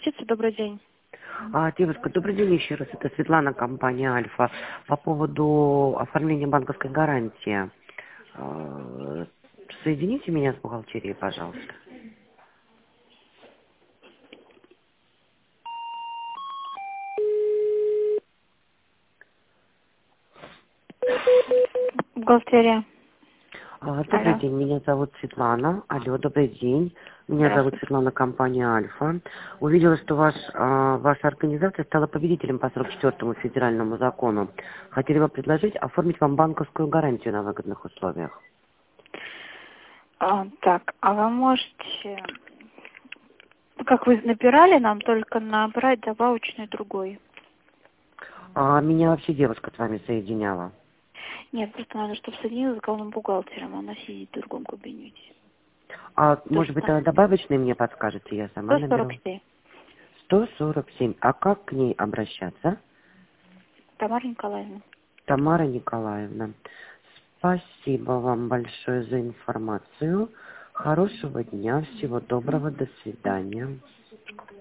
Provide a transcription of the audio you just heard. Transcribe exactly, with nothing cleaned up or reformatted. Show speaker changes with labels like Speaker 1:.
Speaker 1: Птица, добрый день.
Speaker 2: А, девушка, добрый день еще раз. Это Светлана, компания Альфа. По поводу оформления банковской гарантии. Э, Соедините меня с бухгалтерией, пожалуйста.
Speaker 1: Бухгалтерия.
Speaker 2: А, Добрый
Speaker 1: Алло.
Speaker 2: день, меня зовут Светлана. Алло, добрый день. Меня зовут
Speaker 1: Здравствуйте.
Speaker 2: Светлана, компания Альфа. Увидела, что ваш, а, ваша организация стала победителем по сорок четвёртому федеральному закону. Хотели бы предложить оформить вам банковскую гарантию на выгодных условиях.
Speaker 1: А, так, а вы можете, как вы набирали нам, только набрать добавочный другой?
Speaker 2: А меня вообще девушка с вами соединяла.
Speaker 1: Нет, просто надо, чтобы соединилась с главным бухгалтером, она сидит в другом кабинете.
Speaker 2: А
Speaker 1: То
Speaker 2: может
Speaker 1: есть
Speaker 2: быть,
Speaker 1: там
Speaker 2: тогда добавочные мне подскажете, я сама
Speaker 1: сто сорок
Speaker 2: наберу.
Speaker 1: семь.
Speaker 2: сто сорок семь. А как к ней обращаться?
Speaker 1: Тамара Николаевна.
Speaker 2: Тамара Николаевна. Спасибо вам большое за информацию. Хорошего дня, всего доброго, до свидания.